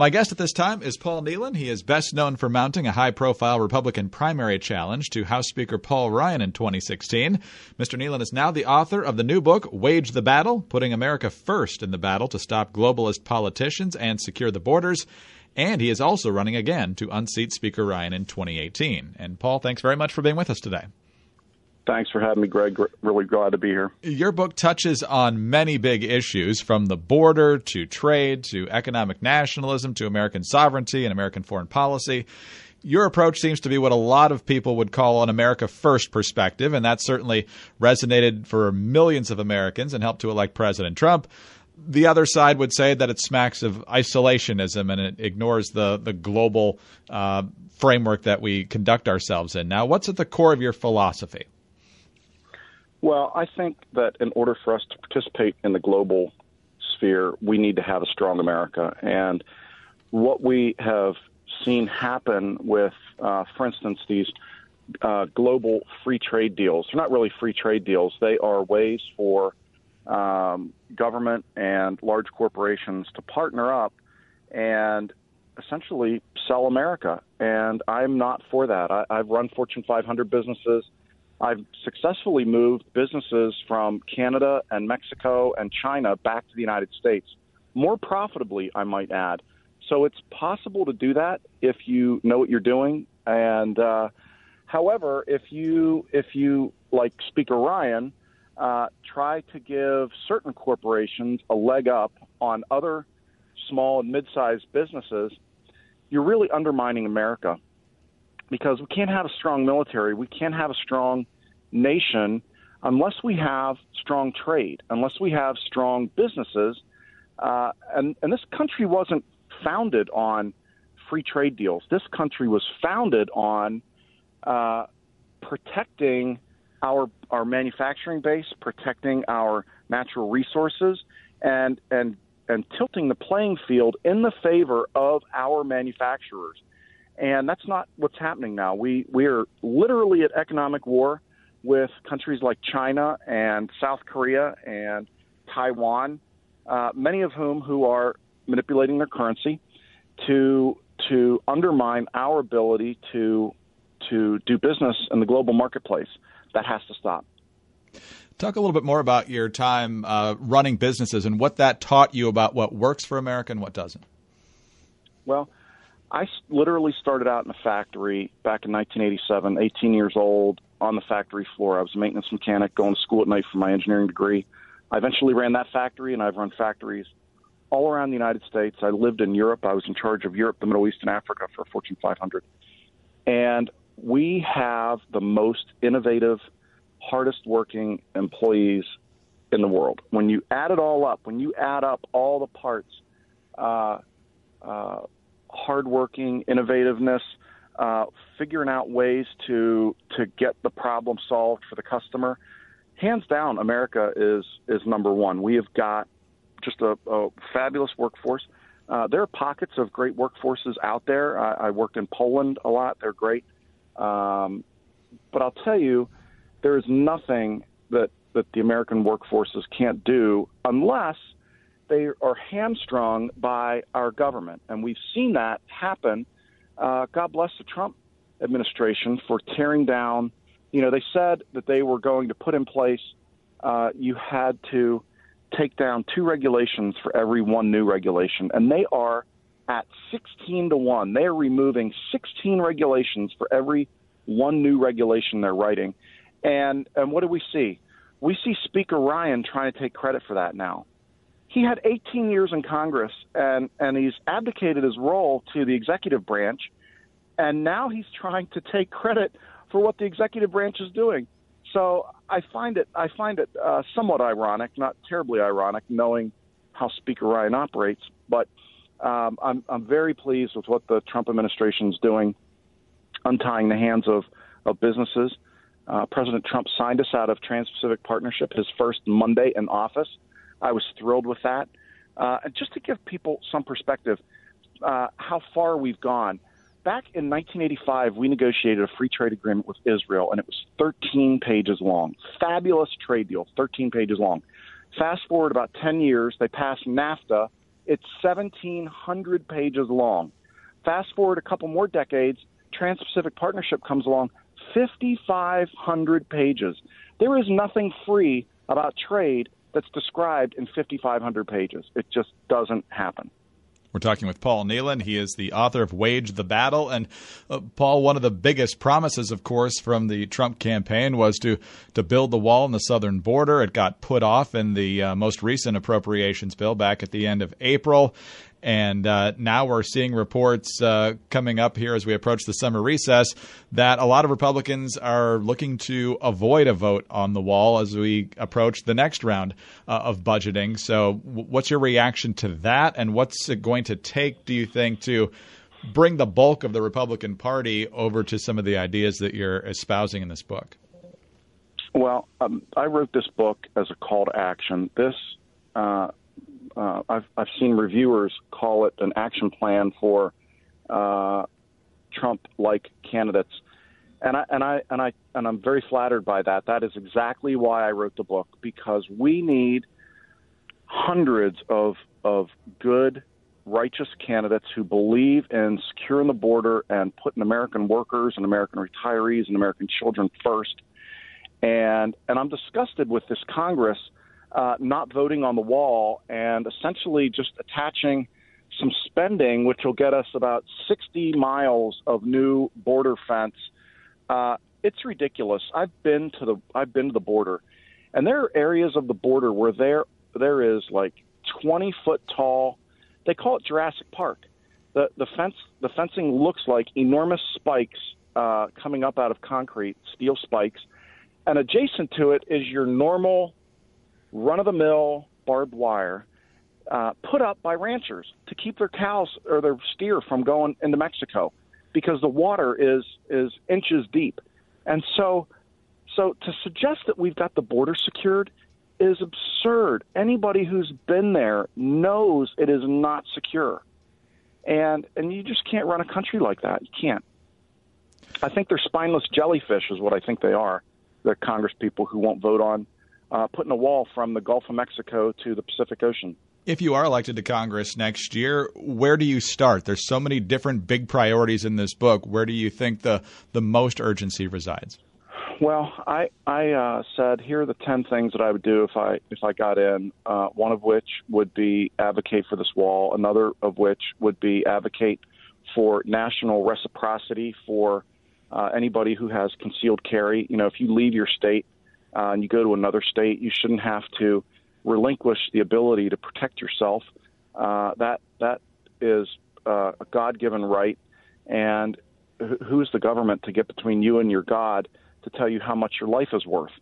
My guest at this time is Paul Nehlen. He is best known for mounting a high-profile Republican primary challenge to House Speaker Paul Ryan in 2016. Mr. Nehlen is now the author of the new book, Wage the Battle, Putting America First in the Battle to Stop Globalist Politicians and Secure the Borders. And he is also running again to unseat Speaker Ryan in 2018. And Paul, thanks very much for being with us today. Thanks for having me, Greg. Really glad to be here. Your book touches on many big issues, from the border to trade to economic nationalism to American sovereignty and American foreign policy. Your approach seems to be what a lot of people would call an America First perspective, and that certainly resonated for millions of Americans and helped to elect President Trump. The other side would say that it smacks of isolationism and it ignores the global framework that we conduct ourselves in. Now, what's at the core of your philosophy? Well, I think that in order for us to participate in the global sphere, we need to have a strong America. And what we have seen happen with, for instance, these global free trade deals, they're not really free trade deals. They are ways for government and large corporations to partner up and essentially sell America. And I'm not for that. I've run Fortune 500 businesses. I've successfully moved businesses from Canada and Mexico and China back to the United States, more profitably, I might add. So it's possible to do that if you know what you're doing. And however, if you like Speaker Ryan, try to give certain corporations a leg up on other small and mid-sized businesses, you're really undermining America. Because we can't have a strong military, we can't have a strong nation unless we have strong trade, unless we have strong businesses. And this country wasn't founded on free trade deals. This country was founded on protecting our manufacturing base, protecting our natural resources, and tilting the playing field in the favor of our manufacturers. And that's not what's happening now. We are literally at economic war with countries like China and South Korea and Taiwan, many of who are manipulating their currency to undermine our ability to do business in the global marketplace. That has to stop. Talk a little bit more about your time running businesses and what that taught you about what works for America and what doesn't. Well, I literally started out in a factory back in 1987, 18 years old, on the factory floor. I was a maintenance mechanic going to school at night for my engineering degree. I eventually ran that factory, and I've run factories all around the United States. I lived in Europe. I was in charge of Europe, the Middle East, and Africa for Fortune 500. And we have the most innovative, hardest-working employees in the world. When you add it all up, when you add up all the parts, hardworking, innovativeness, figuring out ways to get the problem solved for the customer, hands down, America is number one. We have got just a fabulous workforce. There are pockets of great workforces out there. I worked in Poland a lot. They're great. But I'll tell you, there is nothing that the American workforces can't do unless they are hamstrung by our government. And we've seen that happen. God bless the Trump administration for tearing down. They said that they were going to put in place, you had to take down 2 regulations for every 1 new regulation. And they are at 16-1. They are removing 16 regulations for every 1 new regulation they're writing. And what do we see? We see Speaker Ryan trying to take credit for that now. He had 18 years in Congress, and he's abdicated his role to the executive branch, and now he's trying to take credit for what the executive branch is doing. So I find it somewhat ironic, not terribly ironic, knowing how Speaker Ryan operates. But I'm very pleased with what the Trump administration is doing, untying the hands of businesses. President Trump signed us out of Trans-Pacific Partnership, his first Monday in office. I was thrilled with that. And just to give people some perspective, how far we've gone. Back in 1985, we negotiated a free trade agreement with Israel, and it was 13 pages long. Fabulous trade deal, 13 pages long. Fast forward about 10 years, they passed NAFTA, It's 1,700 pages long. Fast forward a couple more decades, Trans-Pacific Partnership comes along, 5,500 pages. There is nothing free about trade that's described in 5,500 pages. It just doesn't happen. We're talking with Paul Nealon. He is the author of Wage the Battle. And Paul, one of the biggest promises, of course, from the Trump campaign was to build the wall on the southern border. It got put off in the most recent appropriations bill back at the end of April. And now we're seeing reports coming up here as we approach the summer recess that a lot of Republicans are looking to avoid a vote on the wall as we approach the next round of budgeting. So what's your reaction to that? And what's it going to take, do you think, to bring the bulk of the Republican Party over to some of the ideas that you're espousing in this book? Well, I wrote this book as a call to action. I've seen reviewers call it an action plan for Trump-like candidates, and I'm very flattered by that. That is exactly why I wrote the book, because we need hundreds of good, righteous candidates who believe in securing the border and putting American workers and American retirees and American children first. And I'm disgusted with this Congress not voting on the wall and essentially just attaching some spending, which will get us about 60 miles of new border fence. It's ridiculous. I've been to the border, and there are areas of the border where there is like 20-foot tall. They call it Jurassic Park. The fencing looks like enormous spikes coming up out of concrete, steel spikes, and adjacent to it is your normal run-of-the-mill barbed wire put up by ranchers to keep their cows or their steer from going into Mexico, because the water is inches deep. And so to suggest that we've got the border secured is absurd. Anybody who's been there knows it is not secure. And you just can't run a country like that. You can't. I think they're spineless jellyfish is what I think they are, the Congress people who won't vote on putting a wall from the Gulf of Mexico to the Pacific Ocean. If you are elected to Congress next year, where do you start? There's so many different big priorities in this book. Where do you think the most urgency resides? Well, I said here are the 10 things that I would do if I got in. One of which would be advocate for this wall. Another of which would be advocate for national reciprocity for anybody who has concealed carry. You know, if you leave your state and you go to another state, you shouldn't have to relinquish the ability to protect yourself. That is a God-given right. And who's the government to get between you and your God to tell you how much your life is worth?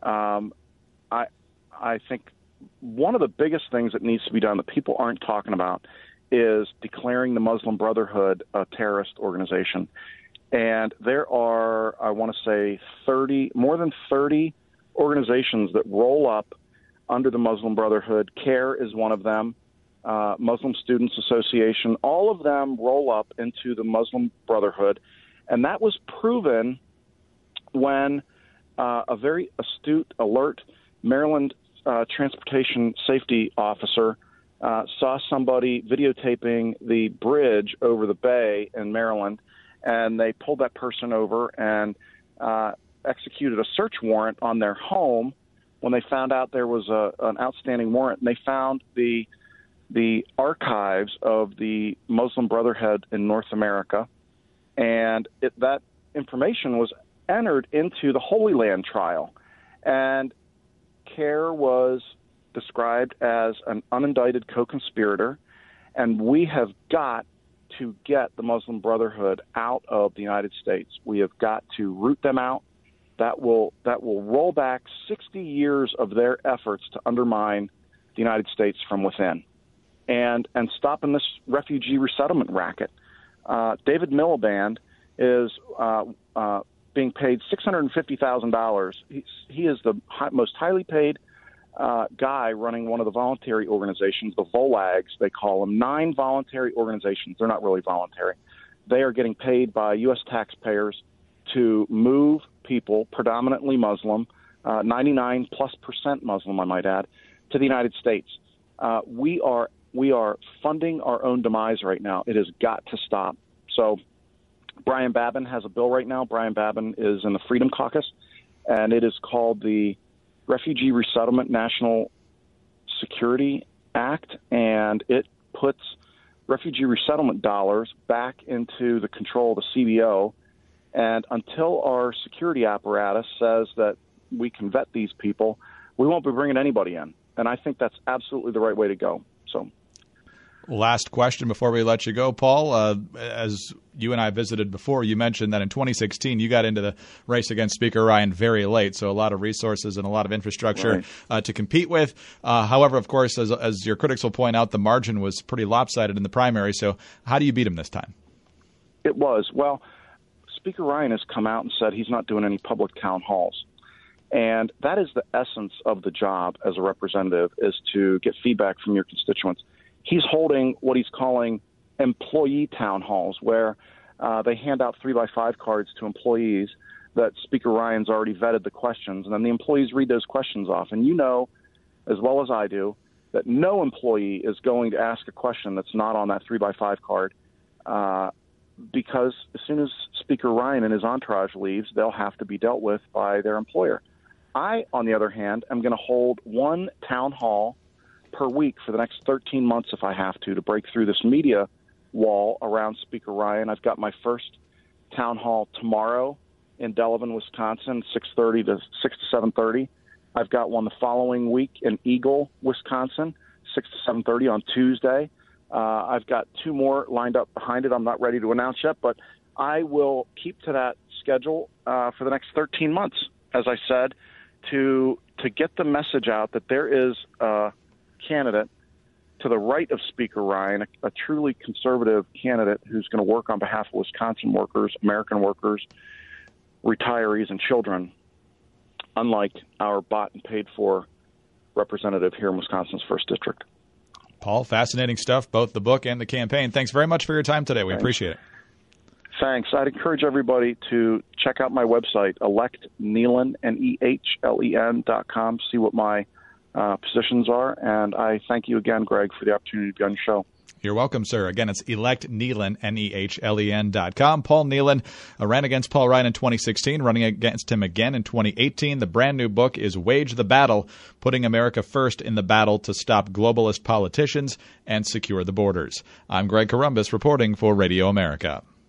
I think one of the biggest things that needs to be done that people aren't talking about is declaring the Muslim Brotherhood a terrorist organization. And there are, I want to say, more than 30 organizations that roll up under the Muslim Brotherhood. CARE is one of them, Muslim Students Association. All of them roll up into the Muslim Brotherhood. And that was proven when a very astute, alert Maryland transportation safety officer saw somebody videotaping the bridge over the bay in Maryland, and they pulled that person over and executed a search warrant on their home when they found out there was an outstanding warrant. And they found the archives of the Muslim Brotherhood in North America, and that information was entered into the Holy Land trial. And CARE was described as an unindicted co-conspirator, and we have got to get the Muslim Brotherhood out of the United States. We have got to root them out. That will roll back 60 years of their efforts to undermine the United States from within, and stopping this refugee resettlement racket. David Miliband is being paid $650,000. He is the most highly paid guy running one of the voluntary organizations, the VOLAGs, they call them, 9 voluntary organizations. They're not really voluntary. They are getting paid by U.S. taxpayers to move people, predominantly Muslim, 99+% Muslim, I might add, to the United States. We are we are funding our own demise right now. It has got to stop. So Brian Babin has a bill right now. Brian Babin is in the Freedom Caucus, and it is called the Refugee Resettlement National Security Act, and it puts refugee resettlement dollars back into the control of the CBO. And until our security apparatus says that we can vet these people, we won't be bringing anybody in. And I think that's absolutely the right way to go. So, last question before we let you go, Paul. As you and I visited before, you mentioned that in 2016 you got into the race against Speaker Ryan very late, so a lot of resources and a lot of infrastructure to compete with. However, of course, as your critics will point out, the margin was pretty lopsided in the primary. So how do you beat him this time? It was. Well, Speaker Ryan has come out and said he's not doing any public town halls. And that is the essence of the job as a representative, is to get feedback from your constituents. He's holding what he's calling employee town halls, where they hand out 3x5 cards to employees that Speaker Ryan's already vetted the questions, and then the employees read those questions off. And you know, as well as I do, that no employee is going to ask a question that's not on that 3x5 card, because as soon as Speaker Ryan and his entourage leaves, they'll have to be dealt with by their employer. I, on the other hand, am going to hold one town hall per week for the next 13 months if I have to break through this media wall around Speaker Ryan. I've got my first town hall tomorrow in Delavan, Wisconsin, 6:30 to 6 to 7:30. I've got one the following week in Eagle, Wisconsin, 6 to 7:30 on Tuesday. I've got two more lined up behind it. I'm not ready to announce yet, but I will keep to that schedule for the next 13 months, as I said, to get the message out that there is a candidate to the right of Speaker Ryan, a truly conservative candidate who's going to work on behalf of Wisconsin workers, American workers, retirees, and children, unlike our bought and paid for representative here in Wisconsin's 1st District. Paul, fascinating stuff, both the book and the campaign. Thanks very much for your time today. We appreciate it. Thanks. I'd encourage everybody to check out my website, electnehlen, NEHLEN.com, see what my positions are. And I thank you again, Greg, for the opportunity to be on your show. You're welcome, sir. Again, it's electnehlen, NEHLEN.com. Paul Nehlen ran against Paul Ryan in 2016, running against him again in 2018. The brand new book is Wage the Battle, Putting America First in the Battle to Stop Globalist Politicians and Secure the Borders. I'm Greg Corombos reporting for Radio America.